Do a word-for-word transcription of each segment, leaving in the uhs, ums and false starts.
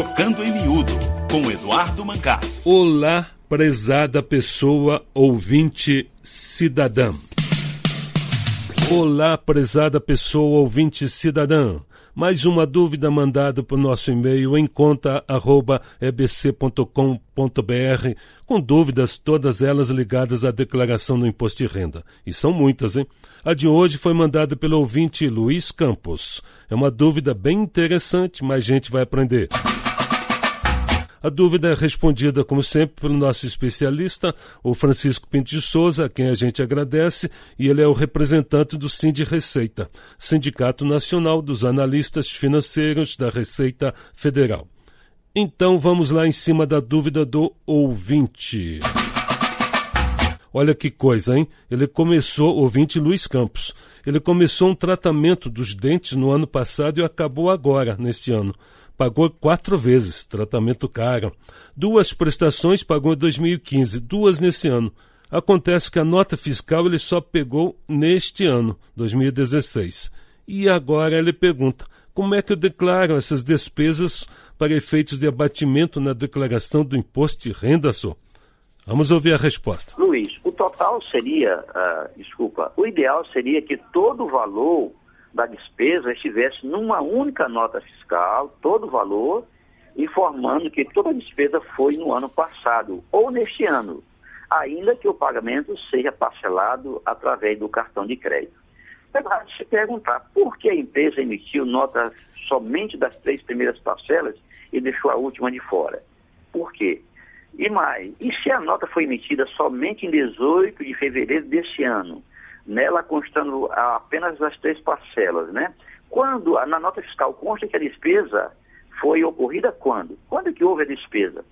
Trocando em Miúdo, com Eduardo Mancás. Olá, prezada pessoa ouvinte cidadã. Olá, prezada pessoa ouvinte cidadã. Mais uma dúvida mandada para o nosso e-mail em conta arroba e b c ponto com ponto b r, com dúvidas todas elas ligadas à declaração do imposto de renda. E são muitas, hein? A de hoje foi mandada pelo ouvinte Luiz Campos. É uma dúvida bem interessante, mas a gente vai aprender. A dúvida é respondida, como sempre, pelo nosso especialista, o Francisco Pinto de Souza, a quem a gente agradece, e ele é o representante do Sindireceita, Sindicato Nacional dos Analistas Financeiros da Receita Federal. Então, vamos lá em cima da dúvida do ouvinte. Olha que coisa, hein? Ele começou, ouvinte Luiz Campos, ele começou um tratamento dos dentes no ano passado e acabou agora, neste ano. Pagou quatro vezes, tratamento caro. Duas prestações pagou em dois mil e quinze, duas nesse ano. Acontece que a nota fiscal ele só pegou neste ano, dois mil e dezesseis. E agora ele pergunta, como é que eu declaro essas despesas para efeitos de abatimento na declaração do imposto de renda, senhor? Vamos ouvir a resposta. Luiz, o total seria, uh, desculpa, o ideal seria que todo o valor da despesa estivesse numa única nota fiscal, todo o valor, informando que toda a despesa foi no ano passado ou neste ano, ainda que o pagamento seja parcelado através do cartão de crédito. É para se perguntar por que a empresa emitiu nota somente das três primeiras parcelas e deixou a última de fora. Por quê? E mais, e se a nota foi emitida somente em dezoito de fevereiro deste ano? Nela constando apenas as três parcelas, né? Quando, na nota fiscal, consta que a despesa foi ocorrida quando? Quando que houve a despesa?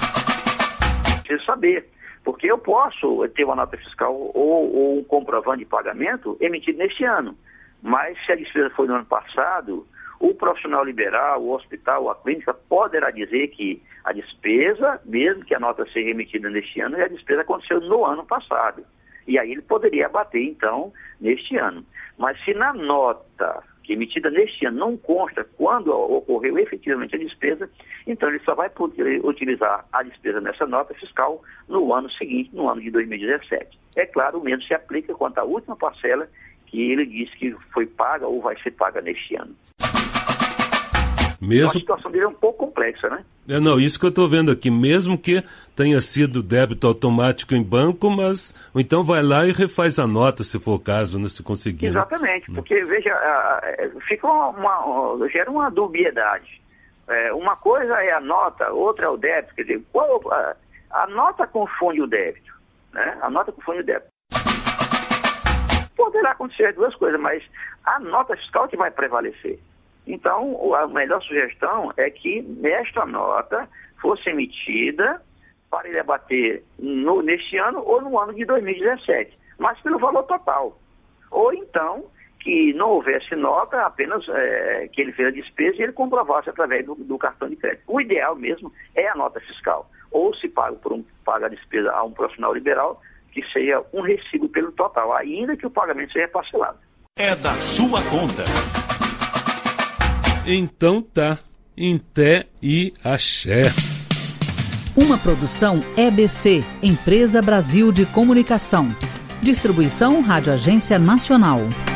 Preciso saber, porque eu posso ter uma nota fiscal ou, ou um comprovante de pagamento emitido neste ano, mas se a despesa foi no ano passado, o profissional liberal, o hospital, a clínica poderá dizer que a despesa, mesmo que a nota seja emitida neste ano, a despesa aconteceu no ano passado. E aí ele poderia abater, então, neste ano. Mas se na nota que é emitida neste ano não consta quando ocorreu efetivamente a despesa, então ele só vai poder utilizar a despesa nessa nota fiscal no ano seguinte, no ano de dois mil e dezessete. É claro, o mesmo se aplica quanto à última parcela que ele disse que foi paga ou vai ser paga neste ano. Mesmo... Então, a situação dele é um pouco complexa, né? É, não, isso que eu estou vendo aqui, mesmo que tenha sido débito automático em banco, mas ou então vai lá e refaz a nota, se for o caso, né, se conseguir. Exatamente, né? Porque, veja, fica uma, uma, gera uma dubiedade. É, uma coisa é a nota, outra é o débito. Quer dizer, qual, a, a nota confunde o débito, né? A nota confunde o débito. Poderá acontecer as duas coisas, mas a nota fiscal que vai prevalecer. Então, a melhor sugestão é que esta nota fosse emitida para ele abater no, neste ano ou no ano de dois mil e dezessete, mas pelo valor total. Ou então, que não houvesse nota, apenas é, que ele fez a despesa e ele comprovasse através do, do cartão de crédito. O ideal mesmo é a nota fiscal. Ou se paga, por um, paga a despesa a um profissional liberal, que seja um recibo pelo total, ainda que o pagamento seja parcelado. É da sua conta. Então tá, em té e axé. Uma produção E B C, Empresa Brasil de Comunicação. Distribuição Rádio Agência Nacional.